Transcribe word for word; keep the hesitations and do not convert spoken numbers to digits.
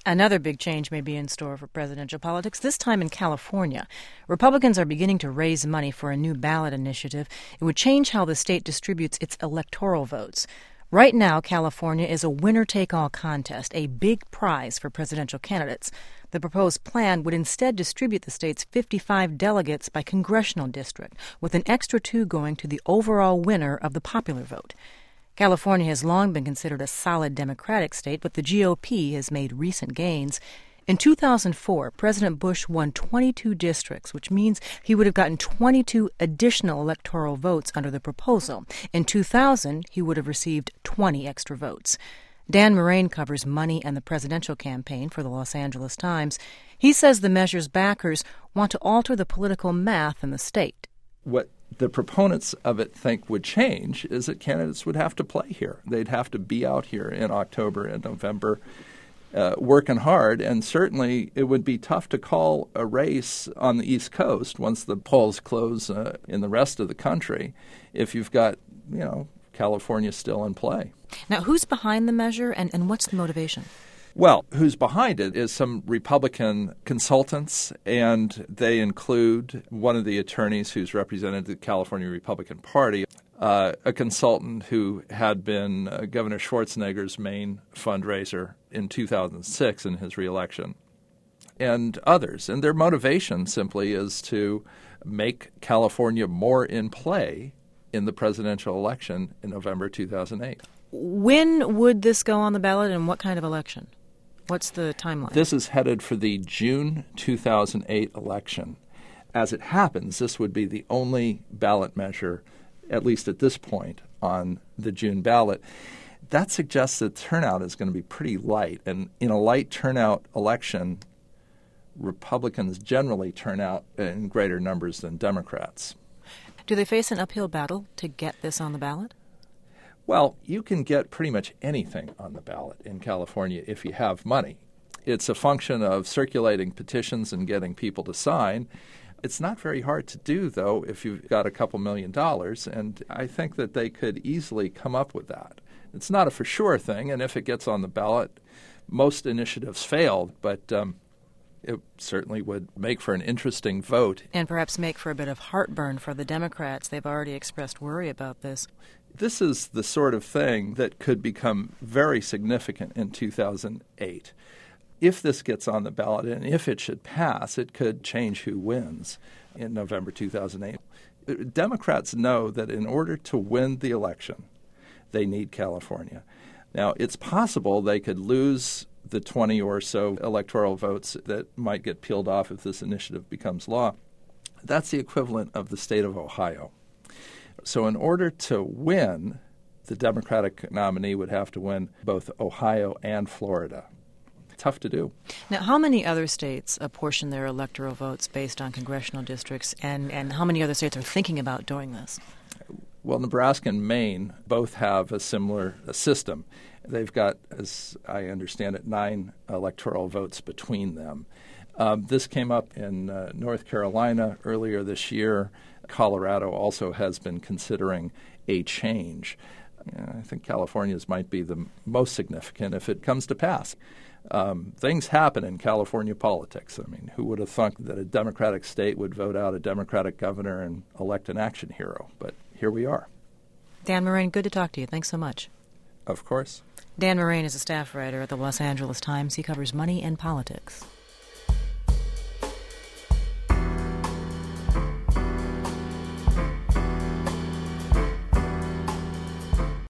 Another big change may be in store for presidential politics, this time in California. Republicans are beginning to raise money for a new ballot initiative. It would change how the state distributes its electoral votes. Right now, California is a winner-take-all contest, a big prize for presidential candidates. The proposed plan would instead distribute the state's fifty-five delegates by congressional district, with an extra two going to the overall winner of the popular vote. California has long been considered a solid Democratic state, but the G O P has made recent gains. In two thousand four, President Bush won twenty-two districts, which means he would have gotten twenty-two additional electoral votes under the proposal. In two thousand, he would have received twenty extra votes. Dan Moraine covers money and the presidential campaign for the Los Angeles Times. He says the measure's backers want to alter the political math in the state. What the proponents of it think would change is that candidates would have to play here. They'd have to be out here in October and November uh, working hard, and certainly it would be tough to call a race on the East Coast once the polls close uh, in the rest of the country if you've got, you know, California still in play. Now, who's behind the measure, and, and what's the motivation? Well, who's behind it is some Republican consultants, and they include one of the attorneys who's represented the California Republican Party, uh, a consultant who had been uh, Governor Schwarzenegger's main fundraiser in two thousand six in his reelection, and others. And their motivation simply is to make California more in play in the presidential election in November two thousand eight. When would this go on the ballot, and what kind of election? What's the timeline? This is headed for the June two thousand eight election. As it happens, this would be the only ballot measure, at least at this point, on the June ballot. That suggests that turnout is going to be pretty light. And in a light turnout election, Republicans generally turn out in greater numbers than Democrats. Do they face an uphill battle to get this on the ballot? Well, you can get pretty much anything on the ballot in California if you have money. It's a function of circulating petitions and getting people to sign. It's not very hard to do, though, if you've got a couple million dollars, and I think that they could easily come up with that. It's not a for sure thing, and if it gets on the ballot, most initiatives failed, but um, it certainly would make for an interesting vote. And perhaps make for a bit of heartburn for the Democrats. They've already expressed worry about this. This is the sort of thing that could become very significant in two thousand eight. If this gets on the ballot and if it should pass, it could change who wins in November two thousand eight. Democrats know that in order to win the election, they need California. Now, it's possible they could lose the twenty or so electoral votes that might get peeled off if this initiative becomes law. That's the equivalent of the state of Ohio. So in order to win, the Democratic nominee would have to win both Ohio and Florida. Tough to do. Now, how many other states apportion their electoral votes based on congressional districts, and, and how many other states are thinking about doing this? Well, Nebraska and Maine both have a similar a system. They've got, as I understand it, nine electoral votes between them. Um, this came up in uh, North Carolina earlier this year. Colorado also has been considering a change. I think California's might be the most significant if it comes to pass. Um, things happen in California politics. I mean, who would have thought that a Democratic state would vote out a Democratic governor and elect an action hero? But here we are. Dan Moraine, good to talk to you. Thanks so much. Of course. Dan Moraine is a staff writer at the Los Angeles Times. He covers money and politics.